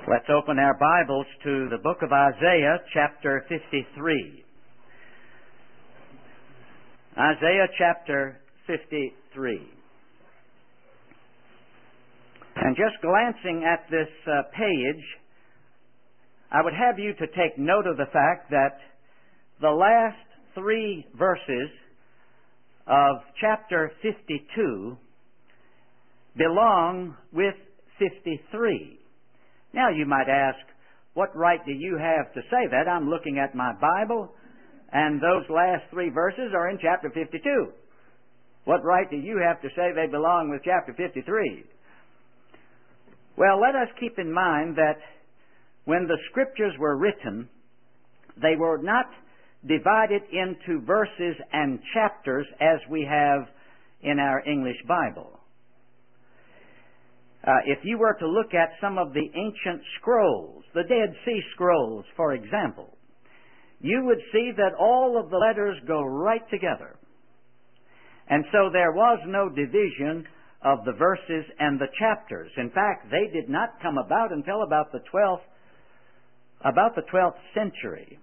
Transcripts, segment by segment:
Let's open our Bibles to the book of Isaiah, chapter 53. Isaiah chapter 53. And just glancing at this page, I would have you to take note of the fact that the last three verses of chapter 52 belong with 53. Now you might ask, what right do you have to say that? I'm looking at my Bible, and those last three verses are in chapter 52. What right do you have to say they belong with chapter 53? Well, let us keep in mind that when the Scriptures were written, they were not divided into verses and chapters as we have in our English Bible. If you were to look at some of the ancient scrolls, the Dead Sea Scrolls, for example, you would see that all of the letters go right together. And so there was no division of the verses and the chapters. In fact, they did not come about until about the 12th century.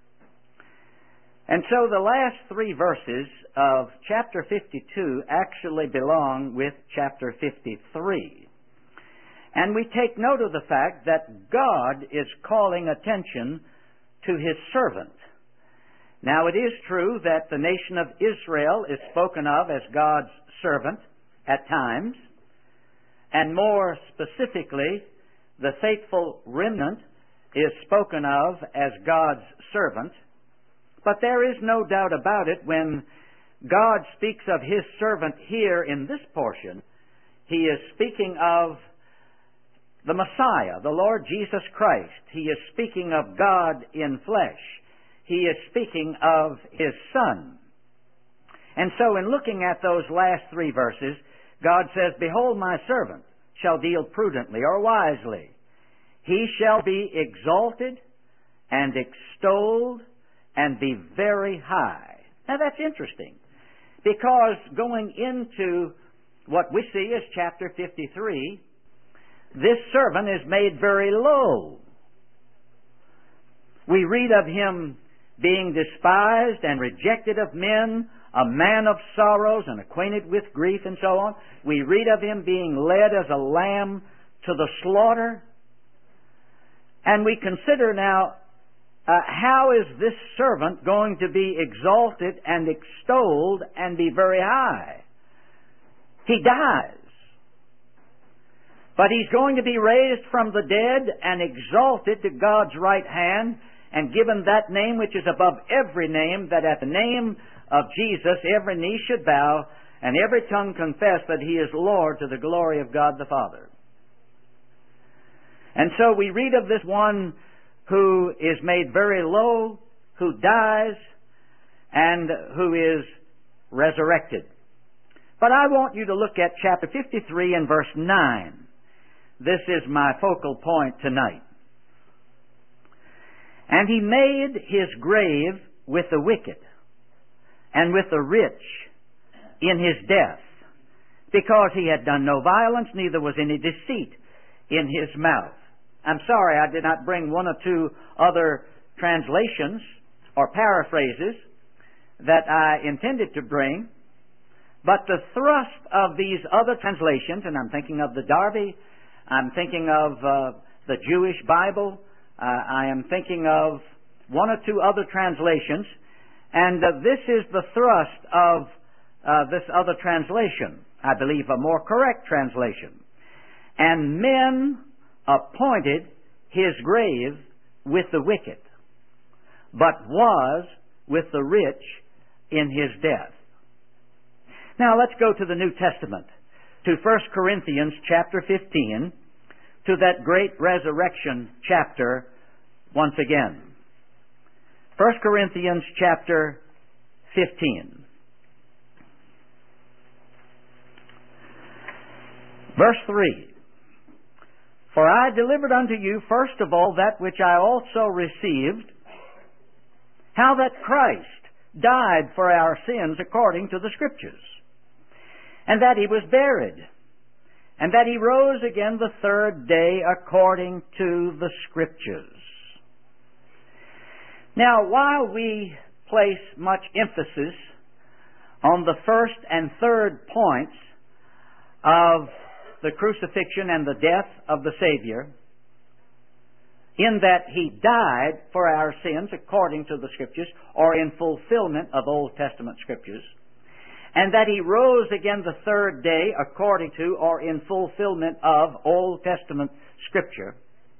And so the last three verses of chapter 52 actually belong with chapter 53. And we take note of the fact that God is calling attention to His servant. Now, it is true that the nation of Israel is spoken of as God's servant at times, and more specifically, the faithful remnant is spoken of as God's servant. But there is no doubt about it, when God speaks of His servant here in this portion, He is speaking of the Messiah, the Lord Jesus Christ. He is speaking of God in flesh. He is speaking of His Son. And so in looking at those last three verses, God says, "Behold, my servant shall deal prudently," or wisely. "He shall be exalted and extolled and be very high." Now that's interesting, because going into what we see as chapter 53, this servant is made very low. We read of him being despised and rejected of men, a man of sorrows and acquainted with grief, and so on. We read of him being led as a lamb to the slaughter. And we consider now, how is this servant going to be exalted and extolled and be very high? He dies. But he's going to be raised from the dead and exalted to God's right hand and given that name which is above every name, that at the name of Jesus every knee should bow and every tongue confess that He is Lord, to the glory of God the Father. And so we read of this one who is made very low, who dies, and who is resurrected. But I want you to look at chapter 53 and verse 9. This is my focal point tonight. "And He made His grave with the wicked and with the rich in His death, because He had done no violence, neither was any deceit in His mouth." I'm sorry I did not bring one or two other translations or paraphrases that I intended to bring, but the thrust of these other translations, and I'm thinking of the Darby, I'm thinking of the Jewish Bible, I am thinking of one or two other translations, and this is the thrust of this other translation, I believe a more correct translation. "And men appointed His grave with the wicked, but was with the rich in His death." Now let's go to the New Testament, to 1 Corinthians chapter 15, to that great resurrection chapter once again. 1 Corinthians chapter 15. Verse 3. "For I delivered unto you first of all that which I also received, how that Christ died for our sins according to the Scriptures, and that He was buried, and that He rose again the third day according to the Scriptures. Now, while we place much emphasis on the first and third points of the crucifixion and the death of the Savior, in that He died for our sins according to the Scriptures, or in fulfillment of Old Testament Scriptures, and that He rose again the third day according to, or in fulfillment of, Old Testament Scripture,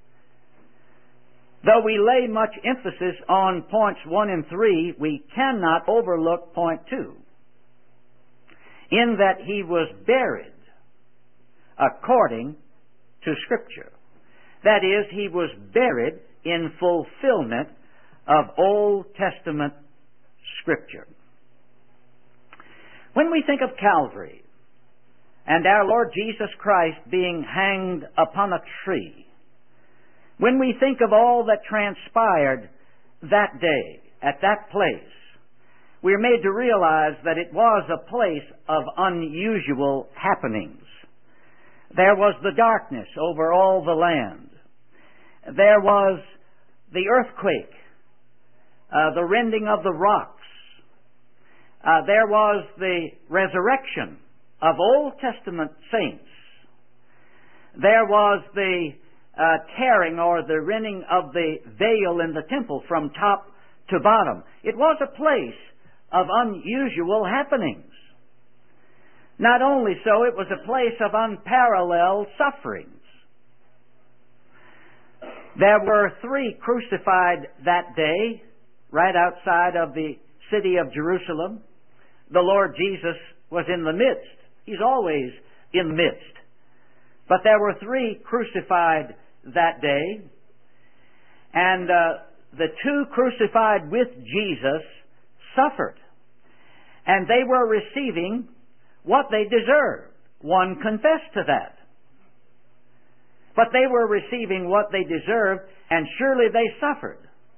though we lay much emphasis on points 1 and 3, we cannot overlook point 2, in that He was buried according to Scripture. That is, He was buried in fulfillment of Old Testament Scripture. When we think of Calvary and our Lord Jesus Christ being hanged upon a tree, when we think of all that transpired that day at that place, we are made to realize that it was a place of unusual happenings. There was the darkness over all the land. There was the earthquake, the rending of the rocks. There was the resurrection of Old Testament saints. There was the tearing or the rending of the veil in the temple from top to bottom. It was a place of unusual happenings. Not only so, it was a place of unparalleled sufferings. There were 3 crucified that day, right outside of the city of Jerusalem. The Lord Jesus was in the midst. He's always in the midst. But there were 3 crucified that day. And the 2 crucified with Jesus suffered. And they were receiving what they deserved. One confessed to that. But they were receiving what they deserved, and surely they suffered.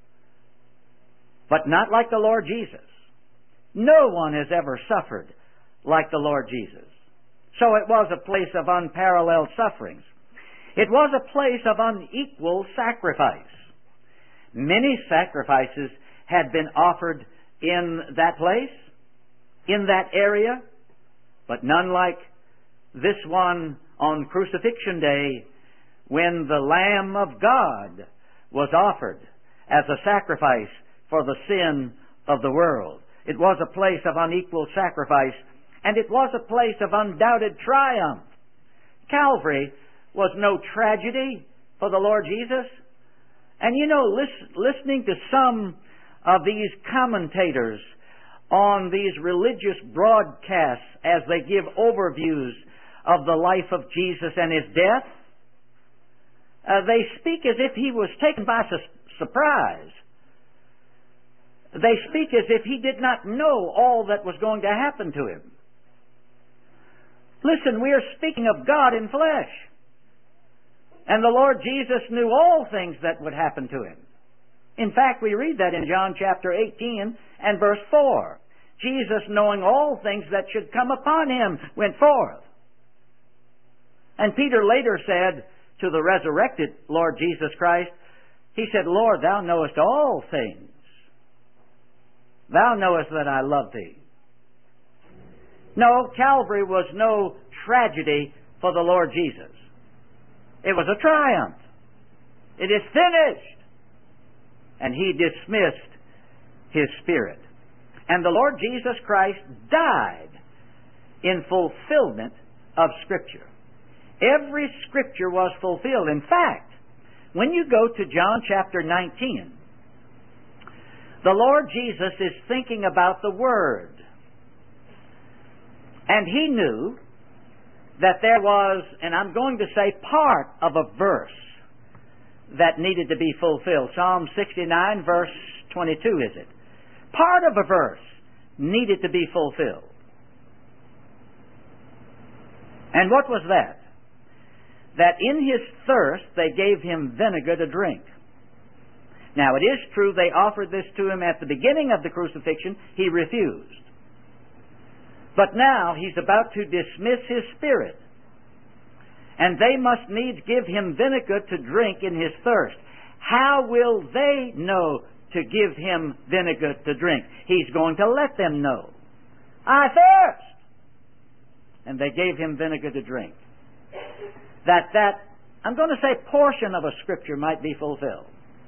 But not like the Lord Jesus. No one has ever suffered like the Lord Jesus. So it was a place of unparalleled sufferings. It was a place of unequal sacrifice. Many sacrifices had been offered in that place, in that area, but none like this one on Crucifixion Day, when the Lamb of God was offered as a sacrifice for the sin of the world. It was a place of unequal sacrifice, and it was a place of undoubted triumph. Calvary was no tragedy for the Lord Jesus. And you know, listening to some of these commentators on these religious broadcasts as they give overviews of the life of Jesus and His death, they speak as if He was taken by surprise. They speak as if He did not know all that was going to happen to Him. Listen, we are speaking of God in flesh. And the Lord Jesus knew all things that would happen to Him. In fact, we read that in John chapter 18 and verse 4. Jesus, knowing all things that should come upon Him, went forth. And Peter later said to the resurrected Lord Jesus Christ, he said, Lord, Thou knowest all things. Thou knowest that I love Thee. No, Calvary was no tragedy for the Lord Jesus. It was a triumph. It is finished. And He dismissed His spirit. And the Lord Jesus Christ died in fulfillment of Scripture. Every Scripture was fulfilled. In fact, when you go to John chapter 19, the Lord Jesus is thinking about the Word. And He knew that there was, and I'm going to say part of a verse that needed to be fulfilled. Psalm 69 verse 22 is it? Part of a verse needed to be fulfilled. And what was that? That in His thirst they gave Him vinegar to drink. Now it is true they offered this to Him at the beginning of the crucifixion. He refused. But now He's about to dismiss His spirit. and they must needs give him vinegar to drink in his thirst. How will they know to give him vinegar to drink? He's going to let them know. I thirst! And they gave him vinegar to drink. That I'm going to say, portion of a scripture might be fulfilled.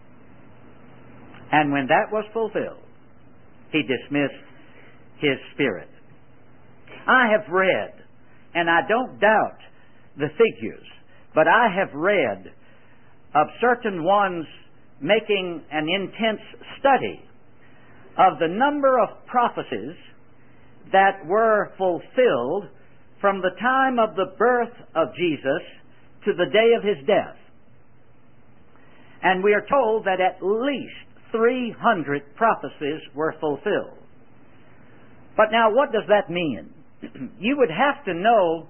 And when that was fulfilled, he dismissed his spirit. I have read, and I don't doubt the figures, but I have read of certain ones making an intense study of the number of prophecies that were fulfilled from the time of the birth of Jesus to the day of his death. And we are told that at least 300 prophecies were fulfilled. But now what does that mean? You would have to know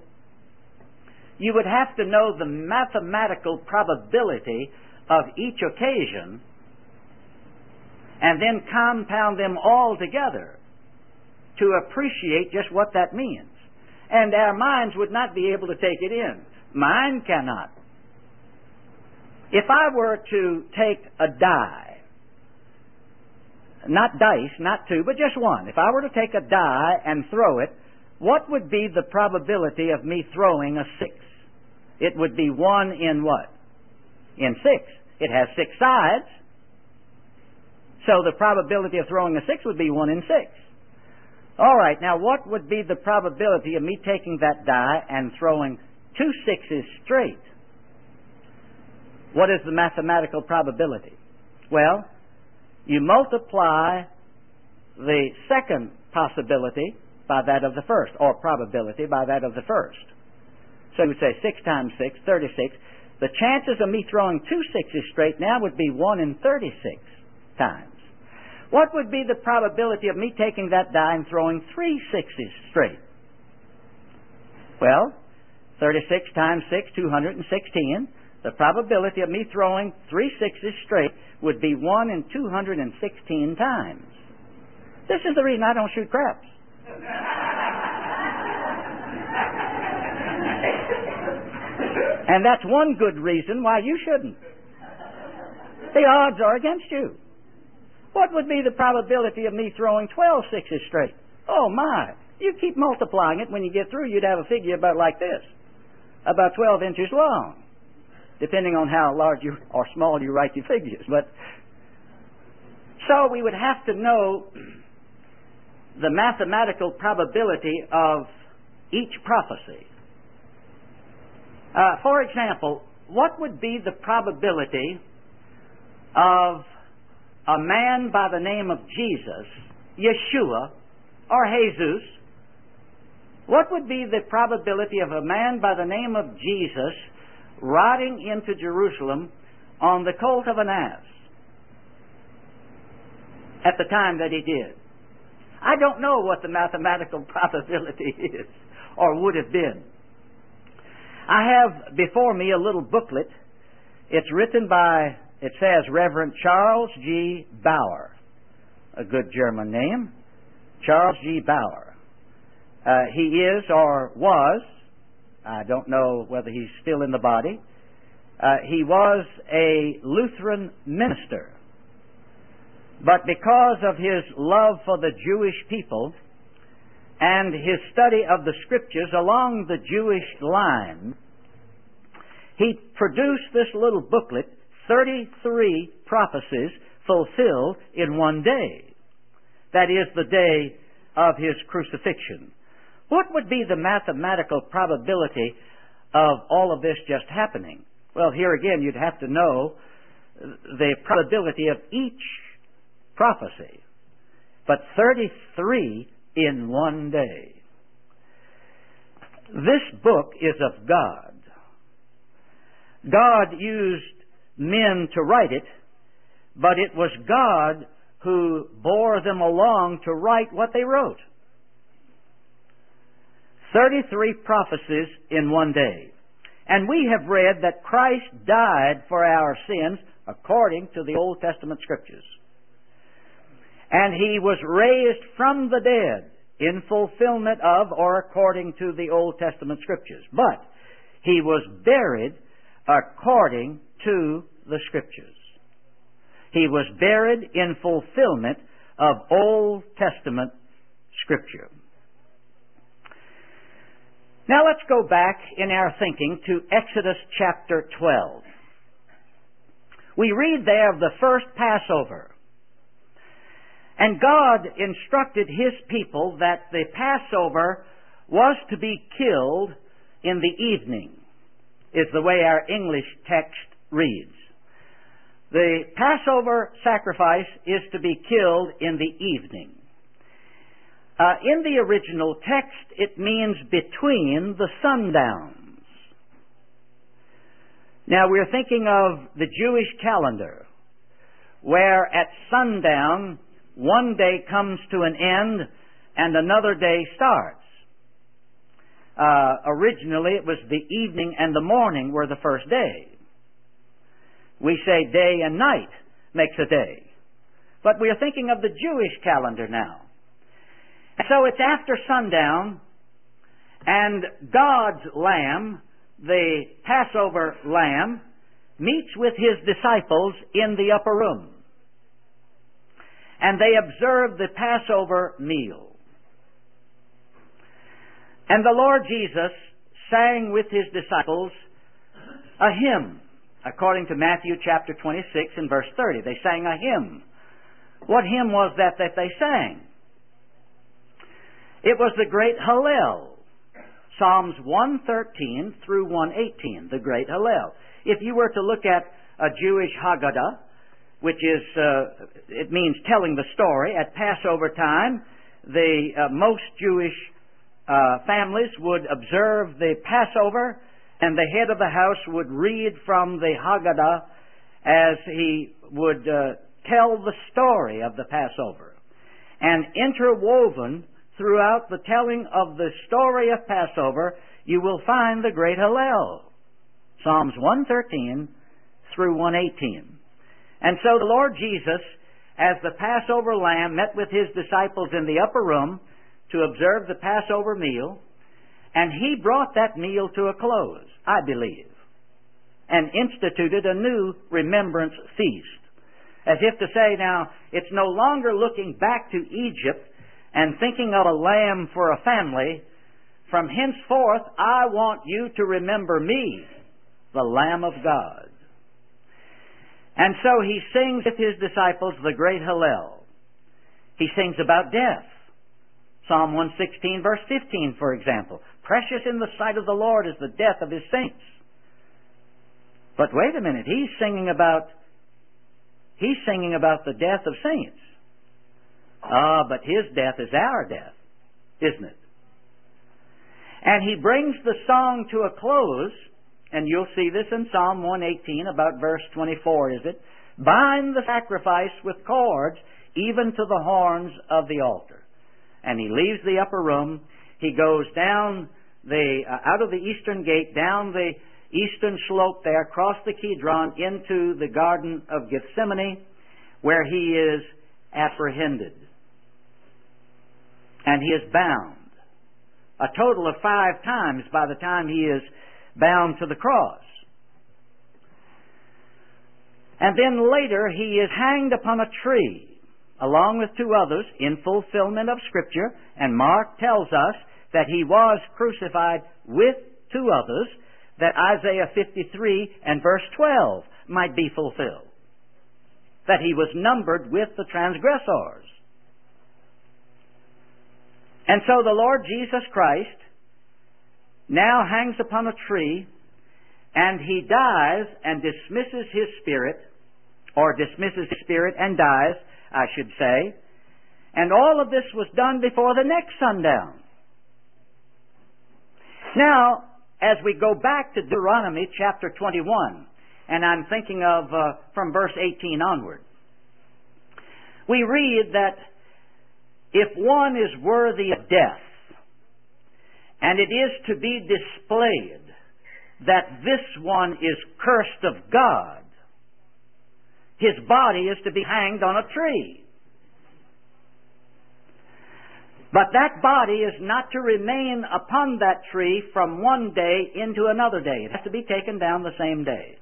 the mathematical probability of each occasion and then compound them all together to appreciate just what that means. And our minds would not be able to take it in. Mine cannot. If I were to take a die, not dice, not two, but just one. If I were to take a die and throw it, what would be the probability of me throwing a 6? It would be 1 in what? In 6. It has 6 sides. So the probability of throwing a 6 would be 1 in 6. All right, now what would be the probability of me taking that die and throwing 2 6s straight? What is the mathematical probability? Well, you multiply the second possibility by that of the first, or probability by that of the first. So you would say 6 times 6, 36. The chances of me throwing 2 6s straight now would be 1 in 36 times. What would be the probability of me taking that die and throwing 3 6s straight? Well, 36 times 6, 216. The probability of me throwing 3 6s straight would be 1 in 216 times. This is the reason I don't shoot craps. And that's one good reason why you shouldn't. The odds are against you. What would be the probability of me throwing 12 6s straight? Oh my! You keep multiplying it. When you get through, you'd have a figure about like this. About 12 inches long. Depending on how large or small you write your figures. But so we would have to know the mathematical probability of each prophecy. For example, what would be the probability of a man by the name of Jesus, Yeshua, or Jesus? What would be the probability of a man by the name of Jesus riding into Jerusalem on the colt of an ass at the time that he did? I don't know what the mathematical probability is or would have been. I have before me a little booklet. It's written by, it says, Reverend Charles G. Bauer. A good German name. Charles G. Bauer. He is or was, I don't know whether he's still in the body, he was a Lutheran minister. But because of his love for the Jewish people and his study of the Scriptures along the Jewish line, he produced this little booklet, 33 prophecies fulfilled in one day. That is the day of his crucifixion. What would be the mathematical probability of all of this just happening? Well, here again, you'd have to know the probability of each prophecy. But 33 in one day. This book is of God. God used men to write it, but it was God who bore them along to write what they wrote. 33 prophecies in one day. And we have read that Christ died for our sins according to the Old Testament Scriptures. And He was raised from the dead in fulfillment of or according to the Old Testament Scriptures. But He was buried according to the Scriptures. He was buried in fulfillment of Old Testament Scripture. Now let's go back in our thinking to Exodus chapter 12. We read there of the first Passover. And God instructed His people that the Passover was to be killed in the evening, is the way our English text reads. The Passover sacrifice is to be killed in the evening. In the original text, it means between the sundowns. Now, we're thinking of the Jewish calendar, where at sundown, one day comes to an end and another day starts. Originally, it was the evening and the morning were the first day. We say day and night makes a day. But we are thinking of the Jewish calendar now. And so it's after sundown, and God's Lamb, the Passover Lamb, meets with His disciples in the upper room. And they observe the Passover meal. And the Lord Jesus sang with His disciples a hymn, according to Matthew chapter 26 and verse 30. They sang a hymn. What hymn was that they sang? It was the great Hallel. Psalms 113 through 118, the great Hallel. If you were to look at a Jewish Haggadah, which is, it means telling the story, at Passover time, the most Jewish families would observe the Passover, and the head of the house would read from the Haggadah as he would tell the story of the Passover. And interwoven throughout the telling of the story of Passover, you will find the great Hallel, Psalms 113 through 118. And so the Lord Jesus, as the Passover Lamb, met with His disciples in the upper room to observe the Passover meal, and He brought that meal to a close, I believe, and instituted a new remembrance feast. As if to say, now, it's no longer looking back to Egypt and thinking of a lamb for a family. From henceforth, I want you to remember me, the Lamb of God. And so He sings with His disciples the great Hallel. He sings about death. Psalm 116, verse 15, for example. Precious in the sight of the Lord is the death of His saints. But wait a minute, He's singing about the death of saints. But His death is our death, isn't it? And He brings the song to a close, and you'll see this in Psalm 118, about verse 24, is it? Bind the sacrifice with cords, even to the horns of the altar. And He leaves the upper room. He goes down out of the eastern gate, down the eastern slope there, across the Kidron, into the Garden of Gethsemane, where He is apprehended. And He is bound. A total of 5 times by the time He is bound to the cross. And then later He is hanged upon a tree, along with 2 others, in fulfillment of Scripture. And Mark tells us that He was crucified with 2 others, that Isaiah 53 and verse 12 might be fulfilled. That He was numbered with the transgressors. And so the Lord Jesus Christ now hangs upon a tree, and He dies and dismisses His spirit, or dismisses His spirit and dies, I should say. And all of this was done before the next sundown. Now, as we go back to Deuteronomy chapter 21, and I'm thinking of from verse 18 onward, we read that if one is worthy of death, and it is to be displayed that this one is cursed of God, his body is to be hanged on a tree. But that body is not to remain upon that tree from one day into another day. It has to be taken down the same day.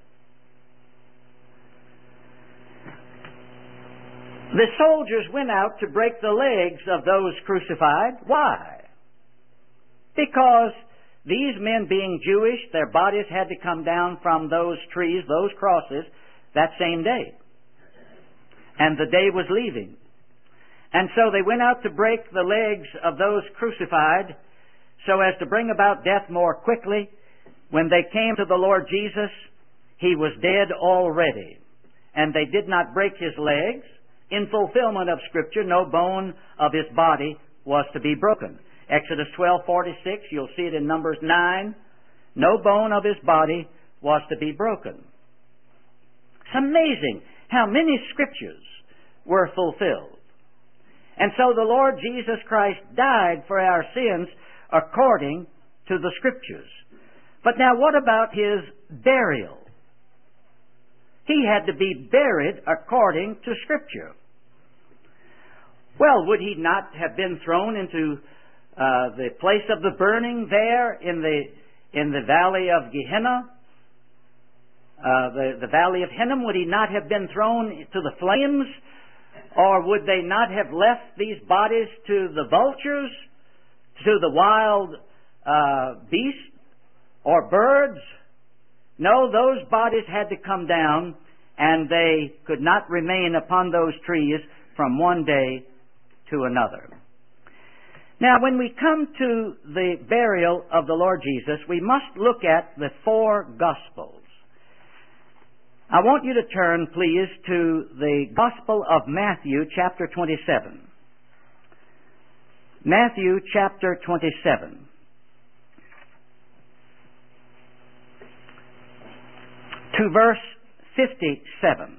The soldiers went out to break the legs of those crucified. Why? Because these men, being Jewish, their bodies had to come down from those trees, those crosses, that same day. And the day was leaving. And so they went out to break the legs of those crucified so as to bring about death more quickly. When they came to the Lord Jesus, He was dead already. And they did not break His legs. In fulfillment of Scripture, no bone of His body was to be broken. Exodus 12:46, you'll see it in Numbers 9. No bone of His body was to be broken. It's amazing how many Scriptures were fulfilled. And so the Lord Jesus Christ died for our sins according to the Scriptures. But now what about His burial? He had to be buried according to Scripture. Well, would He not have been thrown into the place of the burning there in the valley of Gehenna? The valley of Hinnom, would He not have been thrown to the flames? Or would they not have left these bodies to the vultures, to the wild beasts or birds? No, those bodies had to come down, and they could not remain upon those trees from one day to another. Now, when we come to the burial of the Lord Jesus, we must look at the four Gospels. I want you to turn, please, to the Gospel of Matthew, chapter 27. Matthew, chapter 27. To verse 57.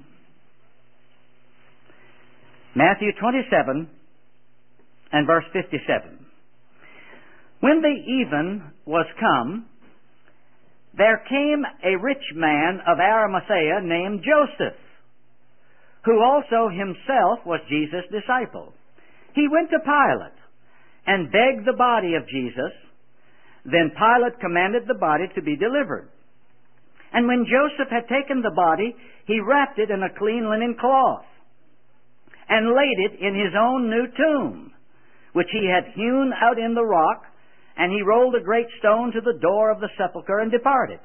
Matthew 27 and verse 57. When the even was come, there came a rich man of Arimathea named Joseph, who also himself was Jesus' disciple. He went to Pilate and begged the body of Jesus. Then Pilate commanded the body to be delivered. And when Joseph had taken the body, he wrapped it in a clean linen cloth and laid it in his own new tomb, which he had hewn out in the rock, and he rolled a great stone to the door of the sepulchre and departed.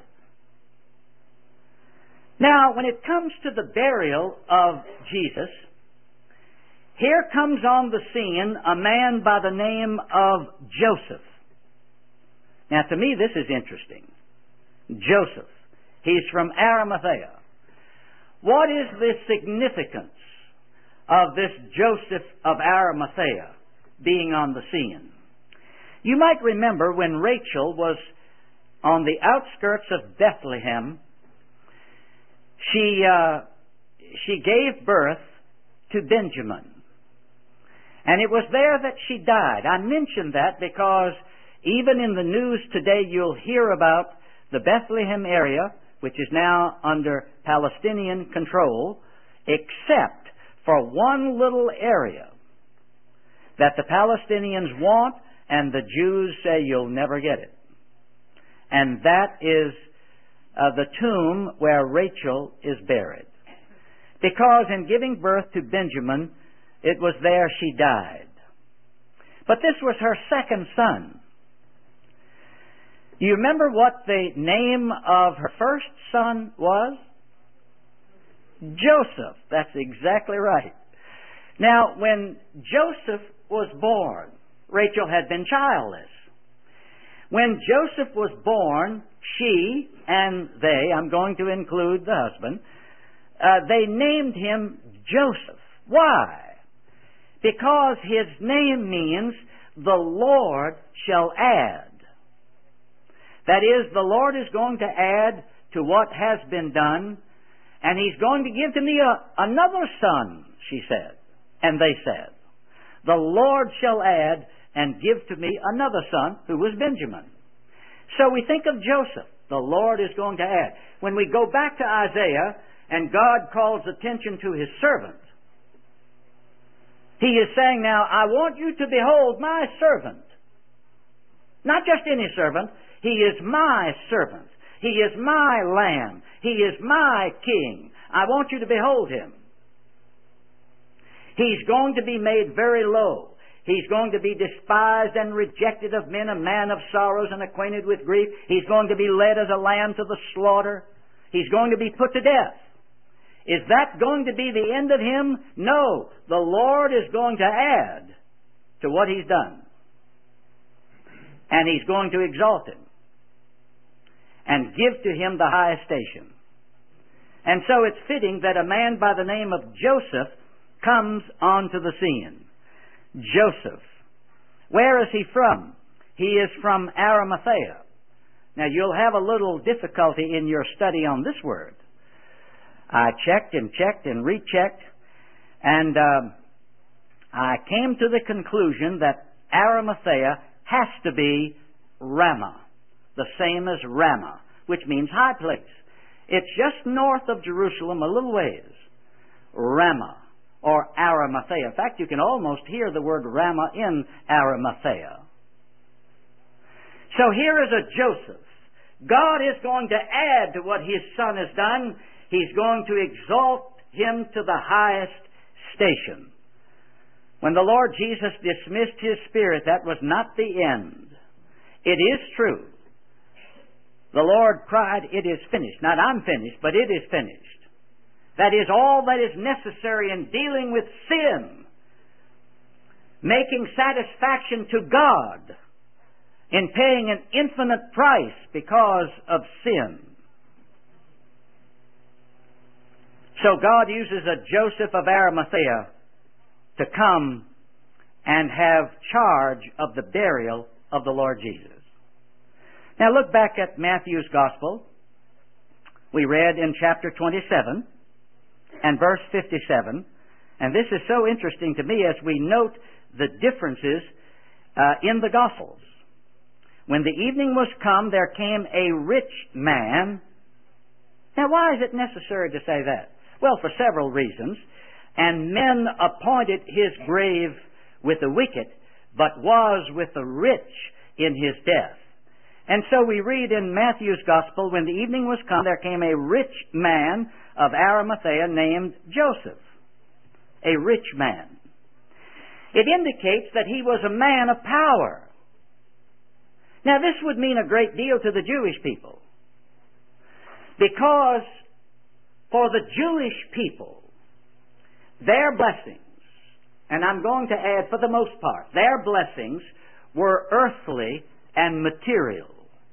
Now, when it comes to the burial of Jesus, here comes on the scene a man by the name of Joseph. Now, to me, this is interesting. Joseph. He's from Arimathea. What is the significance of this Joseph of Arimathea being on the scene? You might remember when Rachel was on the outskirts of Bethlehem, she gave birth to Benjamin. And it was there that she died. I mention that because even in the news today you'll hear about the Bethlehem area, which is now under Palestinian control, except for one little area that the Palestinians want and the Jews say you'll never get it. And that is the tomb where Rachel is buried. Because in giving birth to Benjamin, it was there she died. But this was her second son. You remember what the name of her first son was? Joseph. That's exactly right. Now, when Joseph was born, Rachel had been childless. When Joseph was born, she and they, I'm going to include the husband, they named him Joseph. Why? Because his name means the Lord shall add. That is, the Lord is going to add to what has been done, and He's going to give to me another son, she said. And they said, the Lord shall add and give to me another son, who was Benjamin. So we think of Joseph. The Lord is going to add. When we go back to Isaiah, and God calls attention to His servant, He is saying now, I want you to behold my servant. Not just any servant. He is my servant. He is my lamb. He is my king. I want you to behold him. He's going to be made very low. He's going to be despised and rejected of men, a man of sorrows and acquainted with grief. He's going to be led as a lamb to the slaughter. He's going to be put to death. Is that going to be the end of him? No. The Lord is going to add to what he's done. And he's going to exalt him and give to him the highest station. And so it's fitting that a man by the name of Joseph comes onto the scene. Joseph. Where is he from? He is from Arimathea. Now you'll have a little difficulty in your study on this word. I checked and rechecked, and I came to the conclusion that Arimathea has to be Ramah, the same as Ramah, which means high place. It's just north of Jerusalem, a little ways. Ramah, or Arimathea. In fact, you can almost hear the word Ramah in Arimathea. So here is a Joseph. God is going to add to what his son has done. He's going to exalt him to the highest station. When the Lord Jesus dismissed his spirit, that was not the end. It is true. The Lord cried, "It is finished." Not I'm finished, but it is finished. That is all that is necessary in dealing with sin. Making satisfaction to God in paying an infinite price because of sin. So God uses a Joseph of Arimathea to come and have charge of the burial of the Lord Jesus. Now look back at Matthew's Gospel. We read in chapter 27 and verse 57, and this is so interesting to me as we note the differences in the Gospels. When the evening was come, there came a rich man. Now why is it necessary to say that? Well, for several reasons. And men appointed his grave with the wicked, but was with the rich in his death. And so we read in Matthew's Gospel, when the evening was come, there came a rich man of Arimathea named Joseph. A rich man. It indicates that he was a man of power. Now this would mean a great deal to the Jewish people. Because for the Jewish people, their blessings, and I'm going to add for the most part, their blessings were earthly and material.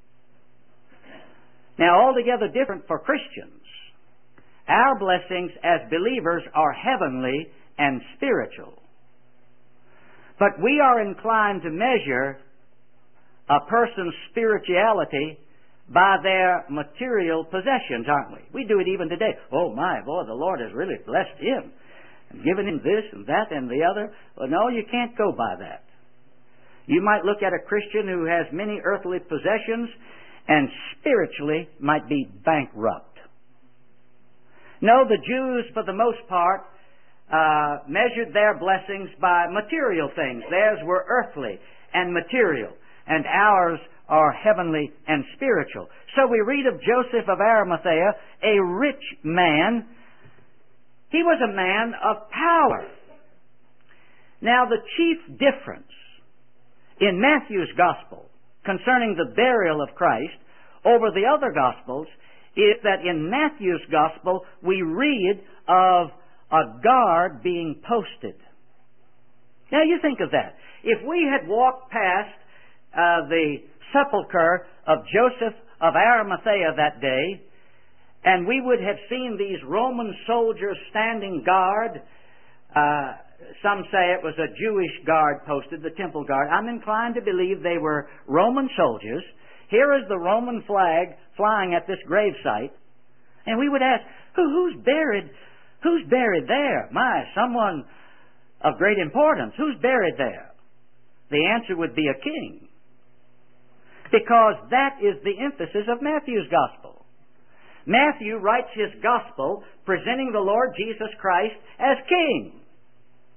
Now altogether different for Christians. Our blessings as believers are heavenly and spiritual. But we are inclined to measure a person's spirituality by their material possessions, aren't we? We do it even today. Oh my, boy, the Lord has really blessed him and given him this and that and the other. Well, no, you can't go by that. You might look at a Christian who has many earthly possessions and spiritually might be bankrupt. No, the Jews, for the most part, measured their blessings by material things. Theirs were earthly and material, and ours are heavenly and spiritual. So we read of Joseph of Arimathea, a rich man. He was a man of power. Now the chief difference in Matthew's Gospel concerning the burial of Christ over the other Gospels is that in Matthew's Gospel we read of a guard being posted. Now you think of that. If we had walked past the sepulchre of Joseph of Arimathea that day, and we would have seen these Roman soldiers standing guard. Some say it was a Jewish guard posted, the temple guard. I'm inclined to believe they were Roman soldiers. Here is the Roman flag flying at this gravesite. And we would ask, who's buried? Who's buried there? My, someone of great importance. Who's buried there? The answer would be a king. Because that is the emphasis of Matthew's Gospel. Matthew writes his Gospel presenting the Lord Jesus Christ as King.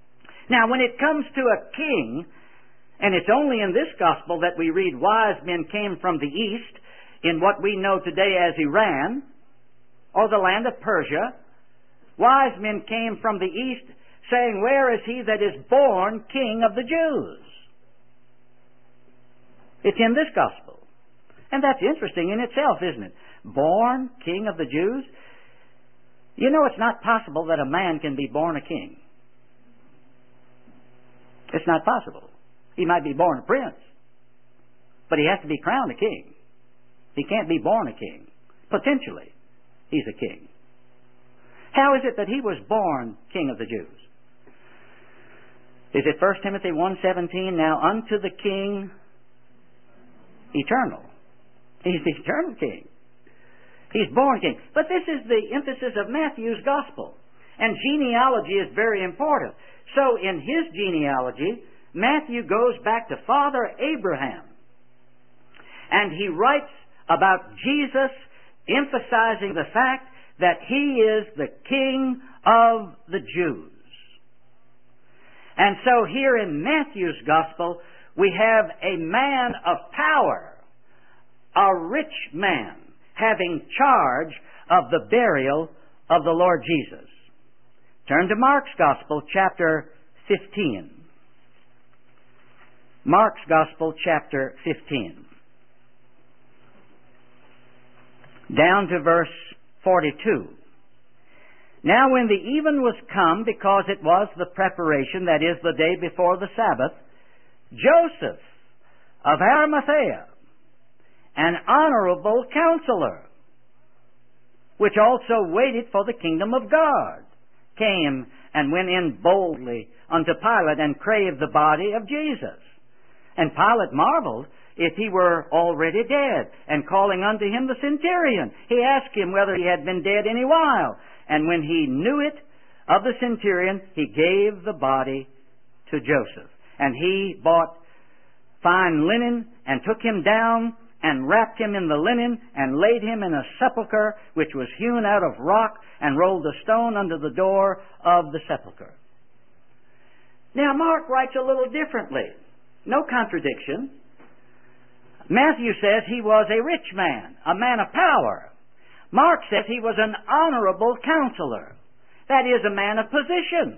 Now, when it comes to a king, and it's only in this gospel that we read wise men came from the east in what we know today as Iran, or the land of Persia. Wise men came from the east saying, "Where is he that is born King of the Jews?" It's in this gospel. And that's interesting in itself, isn't it? Born King of the Jews. You know, it's not possible that a man can be born a king. It's not possible. He might be born a prince, but he has to be crowned a king. He can't be born a king. Potentially, he's a king. How is it that he was born King of the Jews? Is it 1 Timothy 1:17? Now unto the King eternal. He's the eternal king. He's born king. But this is the emphasis of Matthew's gospel. And genealogy is very important. So in his genealogy, Matthew goes back to Father Abraham. And he writes about Jesus, emphasizing the fact that he is the King of the Jews. And so here in Matthew's gospel, we have a man of power, a rich man, having charge of the burial of the Lord Jesus. Turn to Mark's Gospel, chapter 15. Mark's Gospel, chapter 15. Down to verse 42. Now when the even was come, because it was the preparation, that is, the day before the Sabbath, Joseph of Arimathea, an honorable counselor, which also waited for the kingdom of God, came and went in boldly unto Pilate and craved the body of Jesus. And Pilate marveled if he were already dead, and calling unto him the centurion, he asked him whether he had been dead any while. And when he knew it of the centurion, he gave the body to Joseph. And he bought fine linen, and took him down, and wrapped him in the linen, and laid him in a sepulchre which was hewn out of rock, and rolled a stone under the door of the sepulchre. Now Mark writes a little differently. No contradiction. Matthew says he was a rich man, a man of power. Mark says he was an honorable counselor. That is, a man of position.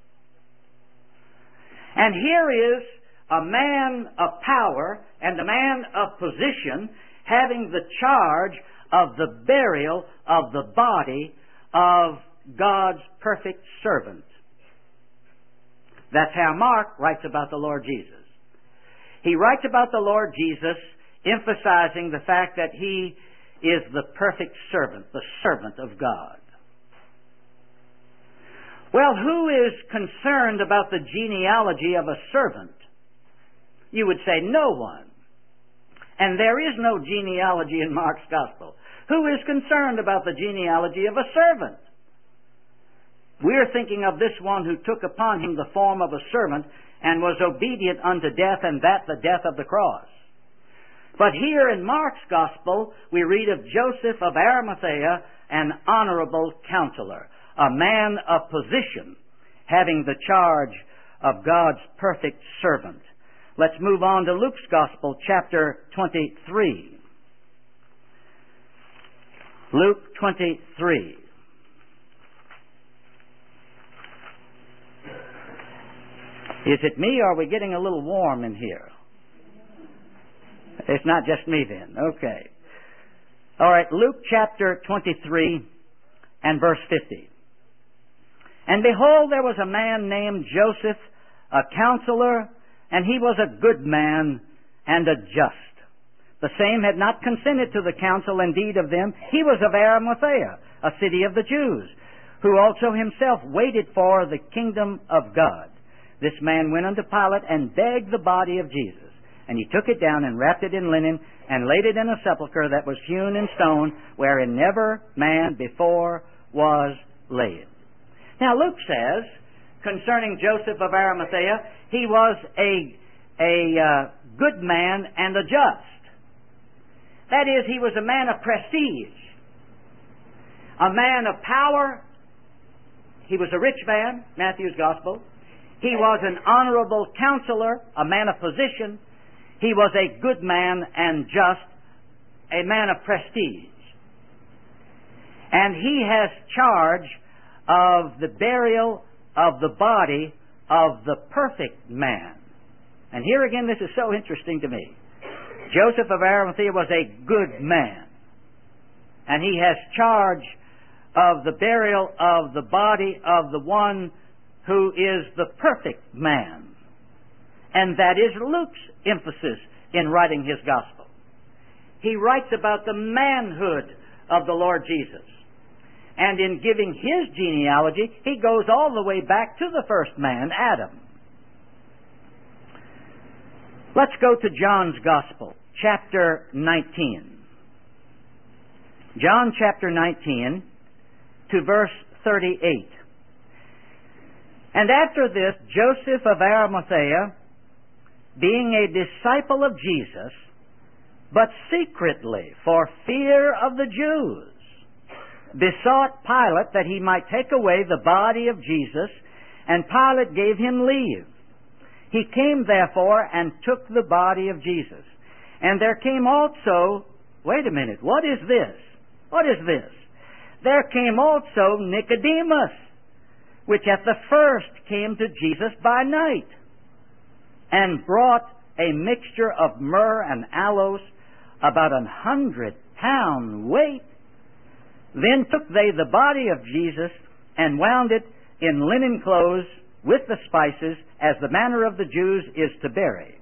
And here is a man of power and a man of position having the charge of the burial of the body of God's perfect servant. That's how Mark writes about the Lord Jesus. He writes about the Lord Jesus emphasizing the fact that he is the perfect servant, the servant of God. Well, who is concerned about the genealogy of a servant? You would say no one. And there is no genealogy in Mark's Gospel. Who is concerned about the genealogy of a servant? We're thinking of this one who took upon him the form of a servant and was obedient unto death, and that the death of the cross. But here in Mark's Gospel, we read of Joseph of Arimathea, an honorable counselor, a man of position, having the charge of God's perfect servant. Let's move on to Luke's Gospel, chapter 23. Luke 23. Is it me, or are we getting a little warm in here? It's not just me then. Okay. All right, Luke chapter 23 and verse 50. And behold, there was a man named Joseph, a counselor, and he was a good man and a just. The same had not consented to the counsel and deed of them. He was of Arimathea, a city of the Jews, who also himself waited for the kingdom of God. This man went unto Pilate and begged the body of Jesus. And he took it down and wrapped it in linen and laid it in a sepulchre that was hewn in stone, wherein never man before was laid. Now Luke says, concerning Joseph of Arimathea, he was a good man and a just. That is, he was a man of prestige, a man of power. He was a rich man, Matthew's Gospel. He was an honorable counselor, a man of position. He was a good man and just, a man of prestige. And he has charge of the burial of the body of the perfect man. And here again, this is so interesting to me. Joseph of Arimathea was a good man. And he has charge of the burial of the body of the one who is the perfect man. And that is Luke's emphasis in writing his gospel. He writes about the manhood of the Lord Jesus. And in giving his genealogy, he goes all the way back to the first man, Adam. Let's go to John's Gospel, chapter 19. John chapter 19 to verse 38. And after this, Joseph of Arimathea, being a disciple of Jesus, but secretly for fear of the Jews, besought Pilate that he might take away the body of Jesus, and Pilate gave him leave. He came therefore and took the body of Jesus. And there came also, wait a minute, what is this? What is this? There came also Nicodemus, which at the first came to Jesus by night, and brought a mixture of myrrh and aloes, about 100 pound weight. Then took they the body of Jesus, and wound it in linen clothes with the spices, as the manner of the Jews is to bury.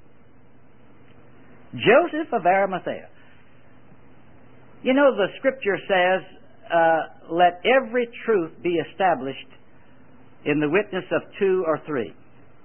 Joseph of Arimathea. You know, the Scripture says, let every truth be established in the witness of 2 or 3.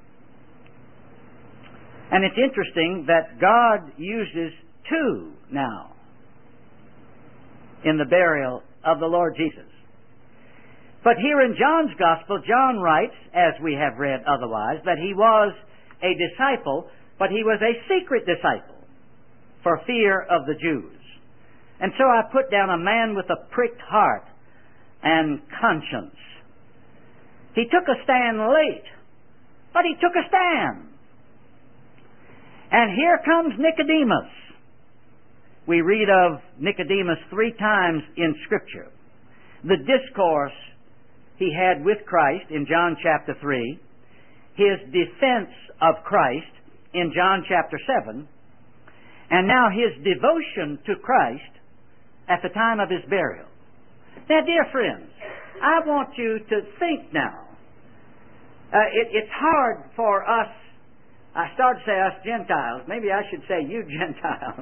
And it's interesting that God uses 2 now in the burial of the Lord Jesus. But here in John's Gospel, John writes, as we have read otherwise, that he was a disciple, but he was a secret disciple for fear of the Jews. And so I put down a man with a pricked heart and conscience. He took a stand late, but he took a stand. And here comes Nicodemus. We read of Nicodemus 3 times in Scripture. The discourse he had with Christ in John chapter 3, his defense of Christ in John chapter 7, and now his devotion to Christ at the time of his burial. Now, dear friends, I want you to think now. It's hard for us, I started to say us Gentiles, maybe I should say you Gentiles.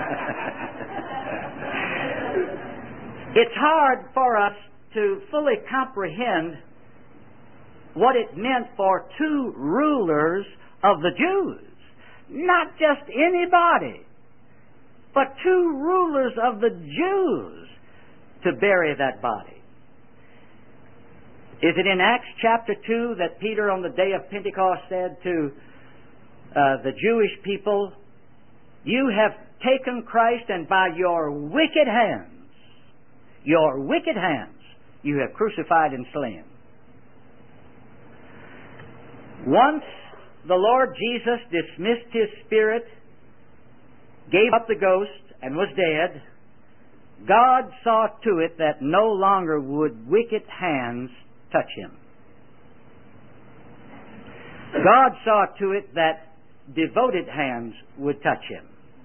It's hard for us to fully comprehend what it meant for 2 rulers of the Jews. Not just anybody, but 2 rulers of the Jews to bury that body. Is it in Acts chapter 2 that Peter on the day of Pentecost said to the Jewish people, you have taken Christ, and by your wicked hands, you have crucified and slain. Once the Lord Jesus dismissed his spirit, gave up the ghost, and was dead, God saw to it that no longer would wicked hands touch him. God saw to it that devoted hands would touch him.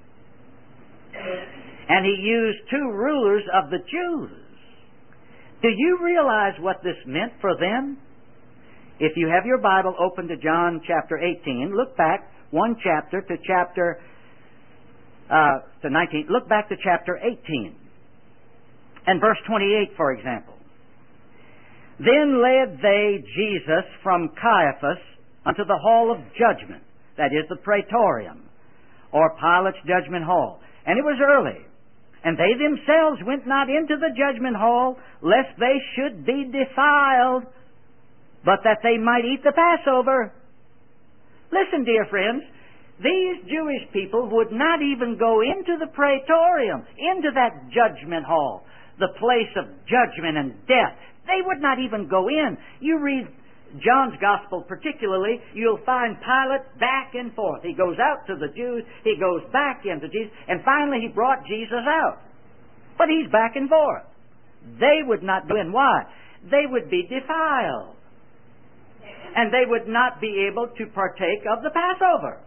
And he used 2 rulers of the Jews. Do you realize what this meant for them? If you have your Bible open to John chapter 18, look back 1 chapter to chapter to 19. Look back to chapter 18 and verse 28, for example. Then led they Jesus from Caiaphas unto the hall of judgment, that is the praetorium, or Pilate's judgment hall. And it was early. And they themselves went not into the judgment hall, lest they should be defiled, but that they might eat the Passover. Listen, dear friends, these Jewish people would not even go into the praetorium, into that judgment hall, the place of judgment and death. They would not even go in. You read John's Gospel particularly, you'll find Pilate back and forth. He goes out to the Jews, he goes back into Jesus, and finally he brought Jesus out. But he's back and forth. They would not go in. Why? They would be defiled. And they would not be able to partake of the Passover.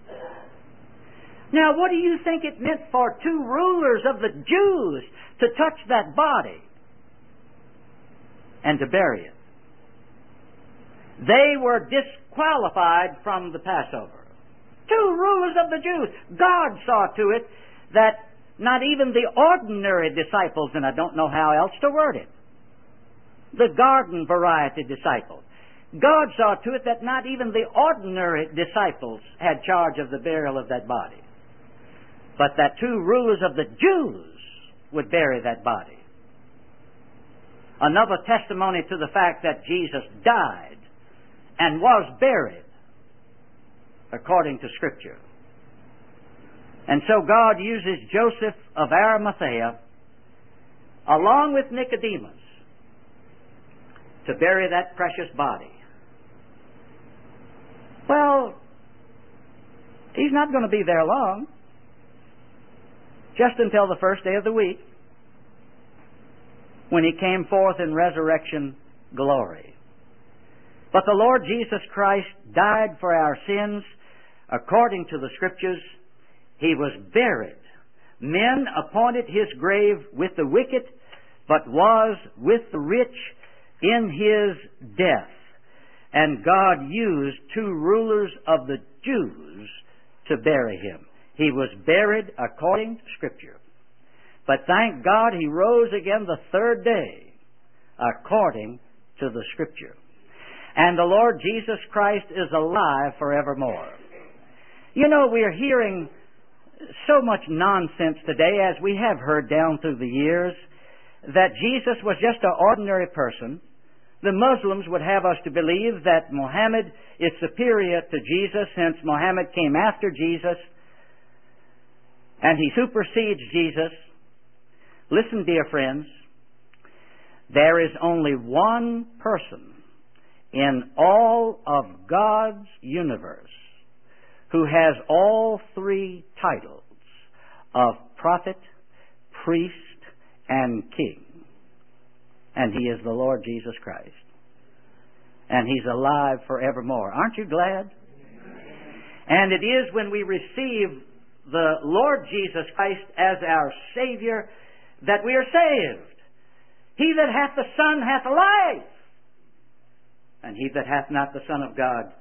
Now, what do you think it meant for two rulers of the Jews to touch that body and to bury it? They were disqualified from the Passover. Two rulers of the Jews. God saw to it that not even the ordinary disciples, and I don't know how else to word it, the garden variety disciples, God saw to it that not even the ordinary disciples had charge of the burial of that body, but that two rulers of the Jews would bury that body. Another testimony to the fact that Jesus died and was buried according to Scripture. And so God uses Joseph of Arimathea along with Nicodemus to bury that precious body. Well, he's not going to be there long. Just until the first day of the week, when he came forth in resurrection glory. But the Lord Jesus Christ died for our sins according to the Scriptures. He was buried. Men appointed his grave with the wicked, but was with the rich in his death. And God used two rulers of the Jews to bury him. He was buried according to Scripture. But thank God he rose again the third day according to the Scripture. And the Lord Jesus Christ is alive forevermore. You know, we are hearing so much nonsense today, as we have heard down through the years, that Jesus was just an ordinary person. The Muslims would have us to believe that Muhammad is superior to Jesus, since Muhammad came after Jesus and he supersedes Jesus. Listen, dear friends, there is only one person in all of God's universe who has all three titles of prophet, priest, and king. And he is the Lord Jesus Christ. And he's alive forevermore. Aren't you glad? And it is when we receive the Lord Jesus Christ as our Savior that we are saved. He that hath the Son hath life, and he that hath not the Son of God